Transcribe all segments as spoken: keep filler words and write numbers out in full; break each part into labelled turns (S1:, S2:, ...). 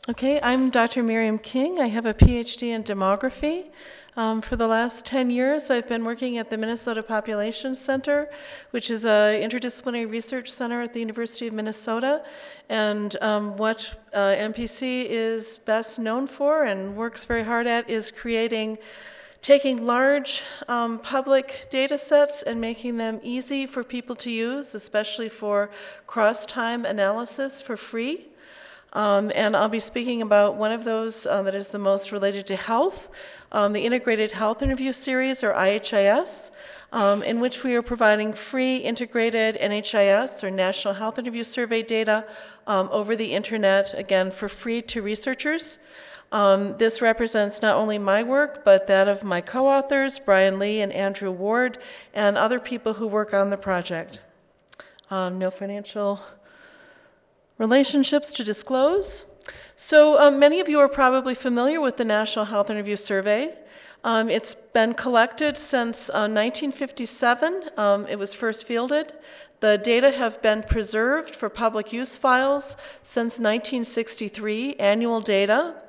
S1: Okay, I'm Doctor Miriam King. I have a P H D in demography. Um, for the last ten years, I've been working at the Minnesota Population Center, which is an interdisciplinary research center at the University of Minnesota. And um, what uh, M P C is best known for and works very hard at is creating, taking large um, public data sets and making them easy for people to use, especially for cross-time analysis for free. Um, and I'll be speaking about one of those uh, that is the most related to health, um, the Integrated Health Interview Series, or I H I S, um, in which we are providing free integrated N H I S, or National Health Interview Survey data, um, over the internet, again, for free to researchers. Um, this represents not only my work, but that of my co-authors, Brian Lee and Andrew Ward, and other people who work on the project. Um, no financial relationships to disclose. So um, many of you are probably familiar with the National Health Interview Survey. Um, it's been collected since uh, nineteen fifty-seven. Um, it was first fielded. The data have been preserved for public use files since nineteen sixty-three, annual data.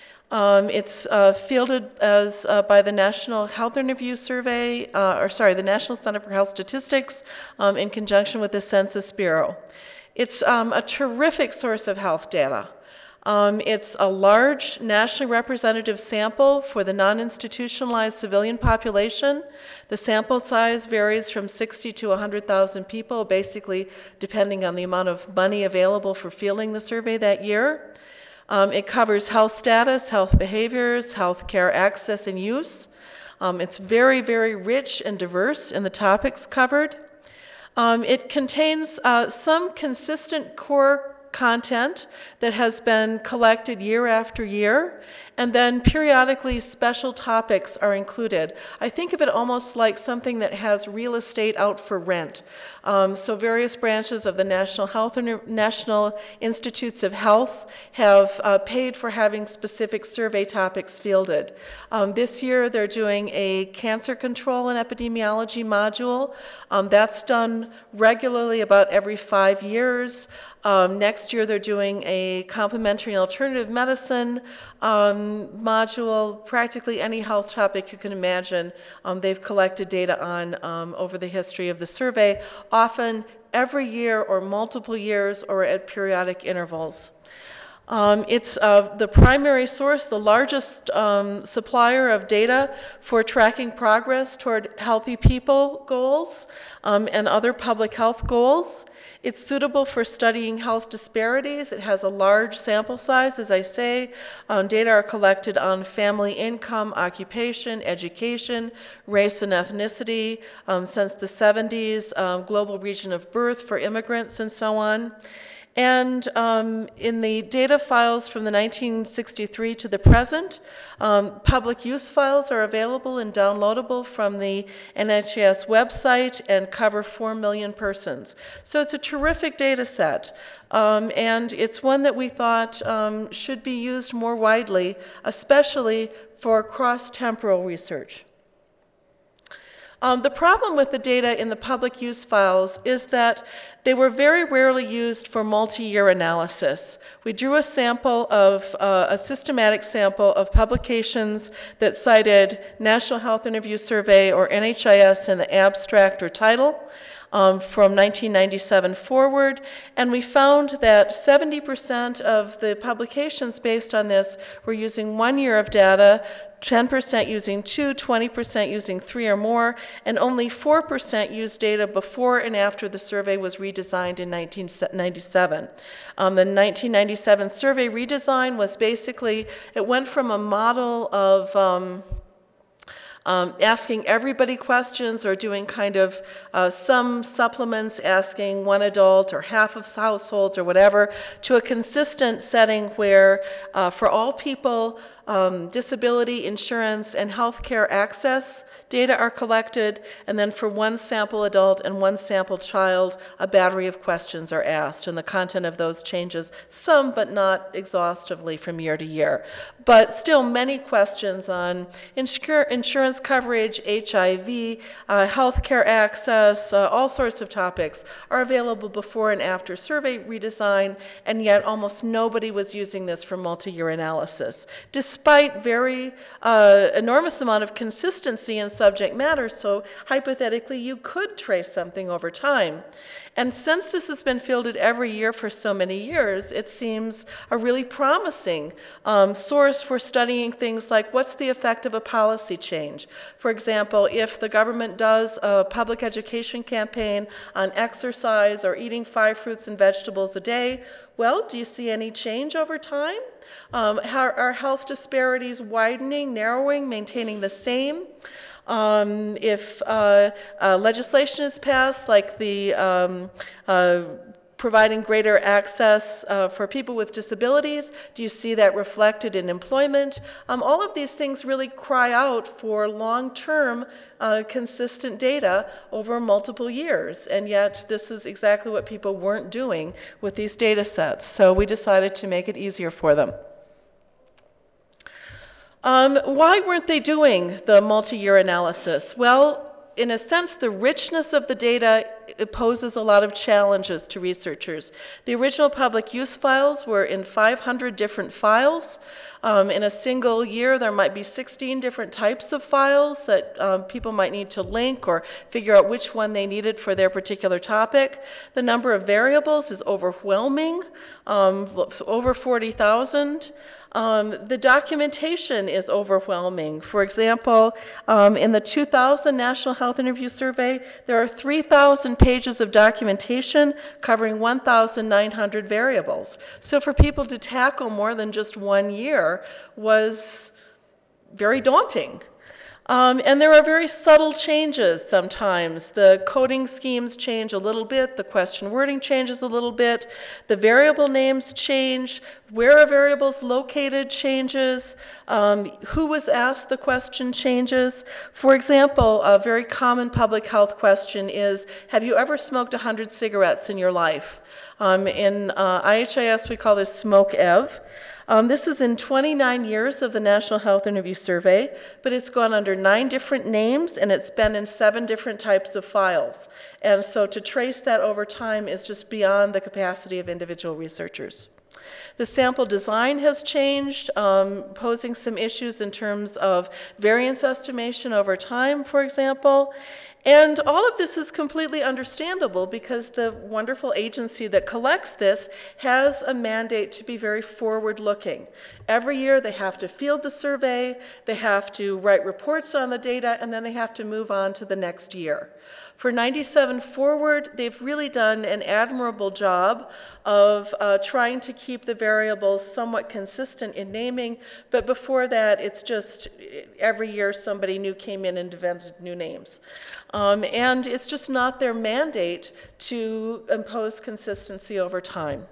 S1: Um, it's uh, fielded as uh, by the National Health Interview Survey, uh, or sorry, the National Center for Health Statistics, um, in conjunction with the Census Bureau. It's um, a terrific source of health data. Um, it's a large, nationally representative sample for the non-institutionalized civilian population. The sample size varies from sixty to one hundred thousand people, basically depending on the amount of money available for fielding the survey that year. Um, it covers health status, health behaviors, health care access and use. Um, it's very, very rich and diverse in the topics covered. Um, it contains uh, some consistent core content that has been collected year after year, and then periodically special topics are included. I think of it almost like something that has real estate out for rent. Um, so various branches of the National Health and National Institutes of Health have uh, paid for having specific survey topics fielded. Um, this year they're doing a cancer control and epidemiology module. Um, that's done regularly about every five years. Um, next year they're doing a complementary and alternative medicine um, module. Practically any health topic you can imagine, um, they've collected data on um, over the history of the survey, often every year or multiple years or at periodic intervals. Um, it's uh, the primary source, the largest um, supplier of data for tracking progress toward healthy people goals um, and other public health goals. It's suitable for studying health disparities. It has a large sample size, as I say. Um, data are collected on family income, occupation, education, race and ethnicity, um, since the seventies, um, global region of birth for immigrants, and so on. And um, in the data files from the nineteen sixty-three to the present, um, public use files are available and downloadable from the N H I S website and cover four million persons. So it's a terrific data set. Um, and it's one that we thought um, should be used more widely, especially for cross-temporal research. Um, the problem with the data in the public use files is that they were very rarely used for multi-year analysis. We drew a sample of, uh, a systematic sample of publications that cited National Health Interview Survey, or N H I S, in the abstract or title. Um, from nineteen ninety-seven forward, and we found that seventy percent of the publications based on this were using one year of data, ten percent using two, twenty percent using three or more, and only four percent used data before and after the survey was redesigned in nineteen ninety-seven. Um, the nineteen ninety-seven survey redesign was basically, it went from a model of um, Um, asking everybody questions or doing kind of uh, some supplements, asking one adult or half of households or whatever, to a consistent setting where uh, for all people um, disability insurance and healthcare access data are collected, and then for one sample adult and one sample child, a battery of questions are asked, and the content of those changes some but not exhaustively from year to year. But still many questions on insur insurance coverage, H I V, uh, healthcare access, uh, all sorts of topics are available before and after survey redesign, and yet almost nobody was using this for multi-year analysis, despite very uh, enormous amount of consistency in subject matter, so hypothetically you could trace something over time. And since this has been fielded every year for so many years, it seems a really promising um, source for studying things like what's the effect of a policy change. For example, if the government does a public education campaign on exercise or eating five fruits and vegetables a day, well, do you see any change over time? Um, how, are health disparities widening, narrowing, maintaining the same? Um, if uh, uh, legislation is passed, like the um, uh, providing greater access uh, for people with disabilities, do you see that reflected in employment? Um, all of these things really cry out for long-term uh, consistent data over multiple years, and yet this is exactly what people weren't doing with these data sets, so we decided to make it easier for them. Um, why weren't they doing the multi-year analysis? Well, in a sense, the richness of the data it poses a lot of challenges to researchers. The original public use files were in five hundred different files. Um, in a single year, there might be sixteen different types of files that um, people might need to link or figure out which one they needed for their particular topic. The number of variables is overwhelming, um, so over forty thousand. Um, the documentation is overwhelming. For example, um, in the two thousand National Health Interview Survey, there are three thousand pages of documentation covering one thousand nine hundred variables. So for people to tackle more than just one year was very daunting. Um, and there are very subtle changes sometimes. The coding schemes change a little bit, the question wording changes a little bit, the variable names change, where a variable's located changes, um, who was asked the question changes. For example, a very common public health question is, have you ever smoked one hundred cigarettes in your life? Um, in uh, I H I S we call this SmokeEv. Um, this is in twenty-nine years of the National Health Interview Survey, but it's gone under nine different names and it's been in seven different types of files. And so to trace that over time is just beyond the capacity of individual researchers. The sample design has changed, um, posing some issues in terms of variance estimation over time, for example. And all of this is completely understandable because the wonderful agency that collects this has a mandate to be very forward-looking. Every year they have to field the survey, they have to write reports on the data, and then they have to move on to the next year. For ninety-seven Forward, they've really done an admirable job of uh, trying to keep the variables somewhat consistent in naming, but before that, it's just every year somebody new came in and invented new names. Um, and it's just not their mandate to impose consistency over time.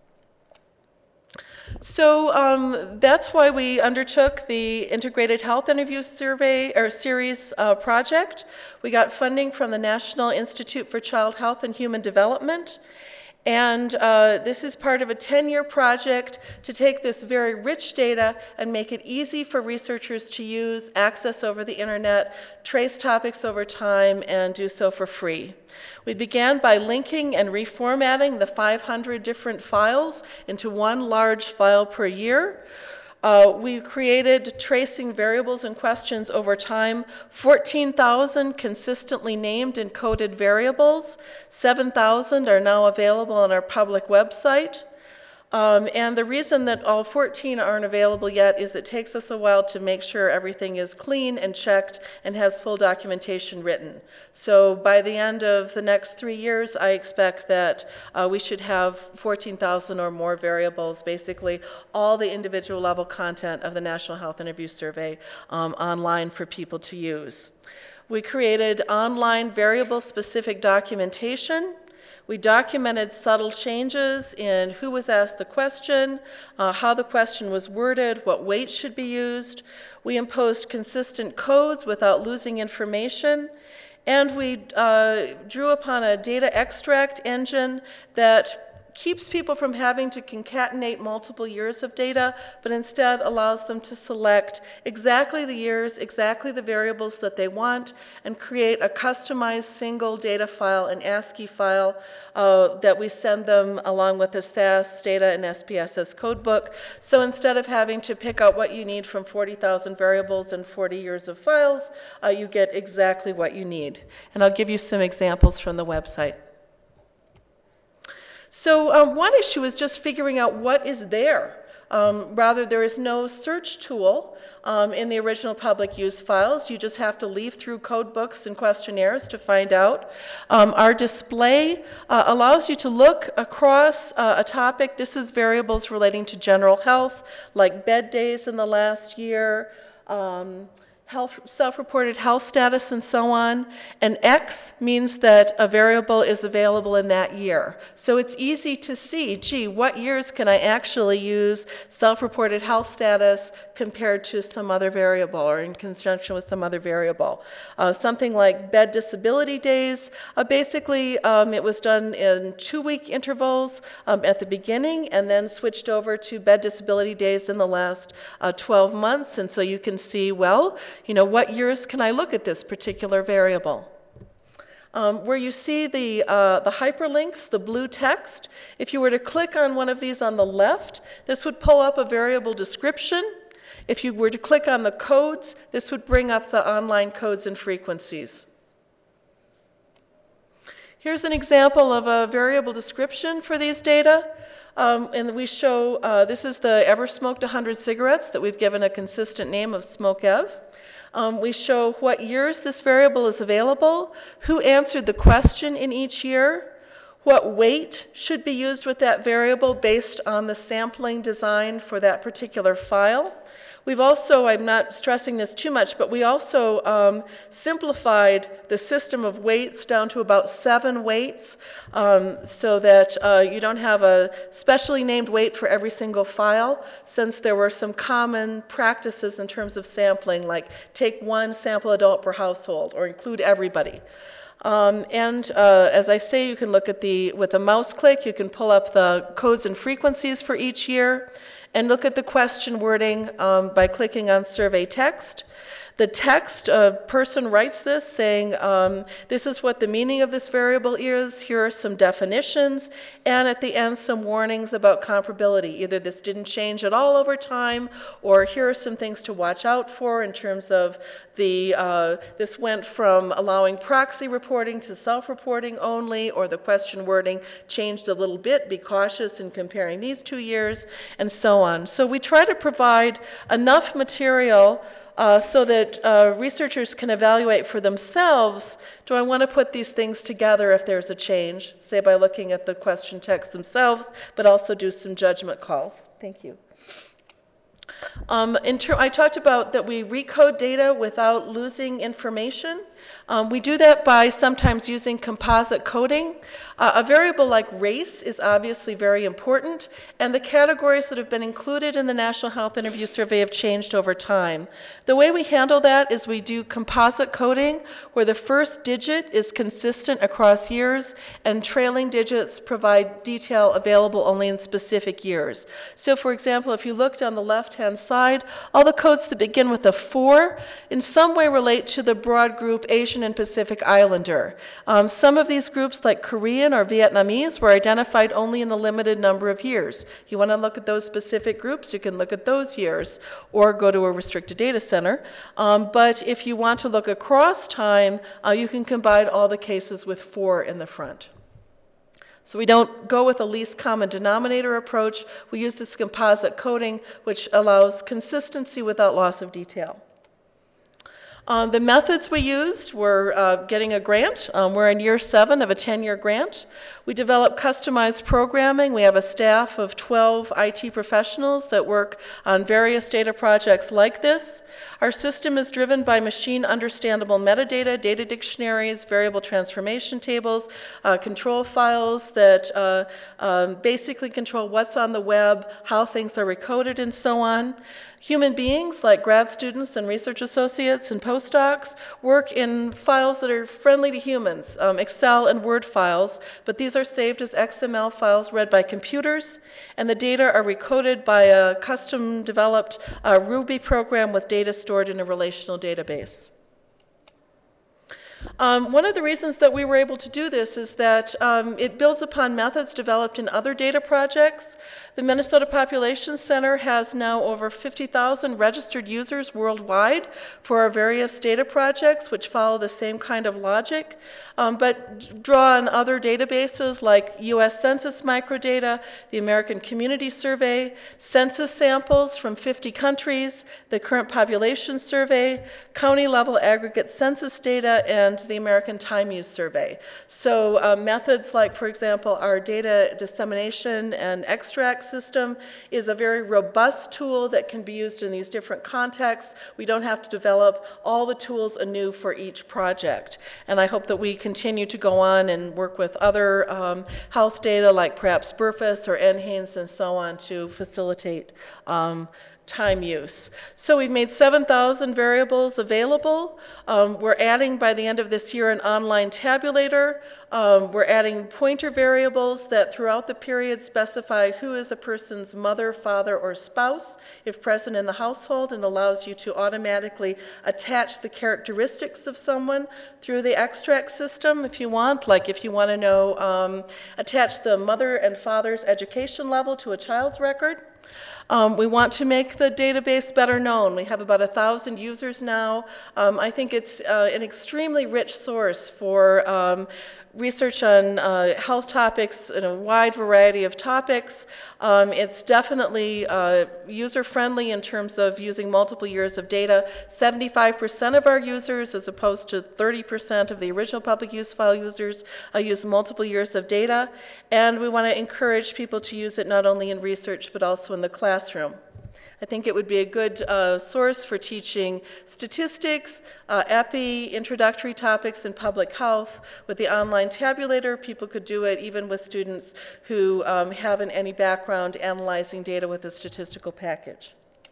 S1: So um, that's why we undertook the Integrated Health Interview Survey or Series uh, project. We got funding from the National Institute for Child Health and Human Development. And uh, this is part of a ten-year project to take this very rich data and make it easy for researchers to use, access over the internet, trace topics over time, and do so for free. We began by linking and reformatting the five hundred different files into one large file per year. Uh, we created, tracing variables and questions over time, fourteen thousand consistently named and coded variables. seven thousand are now available on our public website. Um, and the reason that all fourteen aren't available yet is it takes us a while to make sure everything is clean and checked and has full documentation written. So by the end of the next three years, I expect that uh, we should have fourteen thousand or more variables, basically all the individual level content of the National Health Interview Survey um, online for people to use. We created online variable-specific documentation. We documented subtle changes in who was asked the question, uh, how the question was worded, what weight should be used. We imposed consistent codes without losing information. And we uh, drew upon a data extract engine that keeps people from having to concatenate multiple years of data, but instead allows them to select exactly the years, exactly the variables that they want, and create a customized single data file, an ASCII file, uh, that we send them along with the S A S, data, and S P S S codebook. So instead of having to pick out what you need from forty thousand variables and forty years of files, uh, you get exactly what you need. And I'll give you some examples from the website. So um, one issue is just figuring out what is there. Um, rather, there is no search tool um, in the original public use files. You just have to leaf through code books and questionnaires to find out. Um, our display uh, allows you to look across uh, a topic. This is variables relating to general health, like bed days in the last year, um, health, self-reported health status, and so on. And X means that a variable is available in that year. So it's easy to see, gee, what years can I actually use self-reported health status compared to some other variable or in conjunction with some other variable. Uh, something like bed disability days, uh, basically um, it was done in two-week intervals um, at the beginning and then switched over to bed disability days in the last uh, twelve months. And so you can see, well, you know, what years can I look at this particular variable? Um, where you see the, uh, the hyperlinks, the blue text, if you were to click on one of these on the left, this would pull up a variable description. If you were to click on the codes, this would bring up the online codes and frequencies. Here's an example of a variable description for these data. Um, and we show, uh, this is the ever smoked one hundred cigarettes that we've given a consistent name of SmokeEv. Um, we show what years this variable is available, who answered the question in each year, what weight should be used with that variable based on the sampling design for that particular file. We've also, I'm not stressing this too much, but we also um, simplified the system of weights down to about seven weights um, so that uh, you don't have a specially named weight for every single file, since there were some common practices in terms of sampling, like take one sample adult per household or include everybody. Um, and uh, as I say, you can look at the, with a mouse click, you can pull up the codes and frequencies for each year and look at the question wording um, by clicking on survey text. The text, a person writes this saying, um, this is what the meaning of this variable is, here are some definitions, and at the end some warnings about comparability. Either this didn't change at all over time, or here are some things to watch out for in terms of the, uh, this went from allowing proxy reporting to self-reporting only, or the question wording changed a little bit, be cautious in comparing these two years, and so on. So we try to provide enough material Uh, so that uh, researchers can evaluate for themselves, do I want to put these things together if there's a change, say by looking at the question text themselves, but also do some judgment calls. Thank you. Um, in I talked about that we recode data without losing information. Um, we do that by sometimes using composite coding. Uh, a variable like race is obviously very important, and the categories that have been included in the National Health Interview Survey have changed over time. The way we handle that is we do composite coding, where the first digit is consistent across years, and trailing digits provide detail available only in specific years. So for example, if you looked on the left-hand side, all the codes that begin with a four in some way relate to the broad group Asian and Pacific Islander. Um, some of these groups, like Korean or Vietnamese, were identified only in a limited number of years. You want to look at those specific groups, you can look at those years or go to a restricted data center. Um, but if you want to look across time, uh, you can combine all the cases with four in the front. So we don't go with a least common denominator approach. We use this composite coding, which allows consistency without loss of detail. Um, the methods we used were uh, getting a grant. Um, we're in year seven of a ten-year grant. We developed customized programming. We have a staff of twelve I T professionals that work on various data projects like this. Our system is driven by machine understandable metadata, data dictionaries, variable transformation tables, uh, control files that uh, um, basically control what's on the web, how things are recoded, and so on. Human beings, like grad students and research associates and postdocs, work in files that are friendly to humans, um, Excel and Word files, but these are saved as X M L files read by computers, and the data are recoded by a custom-developed uh, Ruby program with data stored in a relational database. Um, one of the reasons that we were able to do this is that um, it builds upon methods developed in other data projects. The Minnesota Population Center has now over fifty thousand registered users worldwide for our various data projects, which follow the same kind of logic, um, but draw on other databases like U S Census microdata, the American Community Survey, census samples from fifty countries, the Current Population Survey, county-level aggregate census data, and the American Time Use Survey. So uh, methods like, for example, our data dissemination and extract system is a very robust tool that can be used in these different contexts. We don't have to develop all the tools anew for each project. And I hope that we continue to go on and work with other um, health data like perhaps Burfus or N H A N E S and so on to facilitate um, time use. So we've made seven thousand variables available. Um, we're adding by the end of this year an online tabulator. Um, we're adding pointer variables that throughout the period specify who is a person's mother, father, or spouse if present in the household, and allows you to automatically attach the characteristics of someone through the extract system if you want. Like if you want to know, um, attach the mother and father's education level to a child's record. Um, we want to make the database better known. We have about a thousand users now. Um, I think it's uh, an extremely rich source for um, research on uh, health topics in a wide variety of topics. Um, it's definitely uh, user-friendly in terms of using multiple years of data. seventy-five percent of our users, as opposed to thirty percent of the original public use file users, uh, use multiple years of data. And we want to encourage people to use it not only in research, but also in the classroom. I think it would be a good uh, source for teaching statistics, uh, epi, introductory topics in public health. With the online tabulator, people could do it even with students who um, haven't any background analyzing data with a statistical package.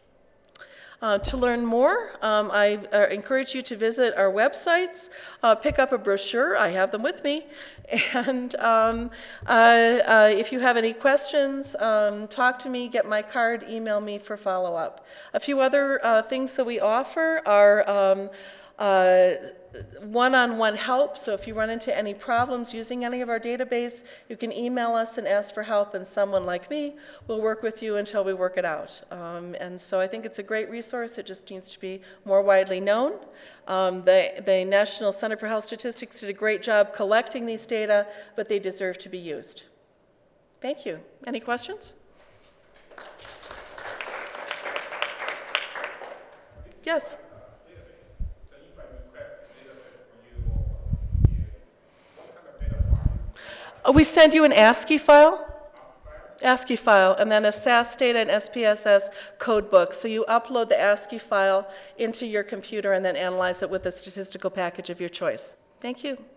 S1: Uh, to learn more, um, I uh, encourage you to visit our websites, uh, pick up a brochure, I have them with me, and um, uh, uh, if you have any questions, um, talk to me, get my card, email me for follow-up. A few other uh, things that we offer are um, uh, one-on-one help. So if you run into any problems using any of our database, you can email us and ask for help, and someone like me will work with you until we work it out. Um, and so I think it's a great resource. It just needs to be more widely known. Um, the, the National Center for Health Statistics did a great job collecting these data, but they deserve to be used. Thank you. Any questions? Yes. Oh, we send you an ASCII file, ASCII file, and then a S A S data and S P S S code book. So you upload the ASCII file into your computer and then analyze it with a statistical package of your choice. Thank you.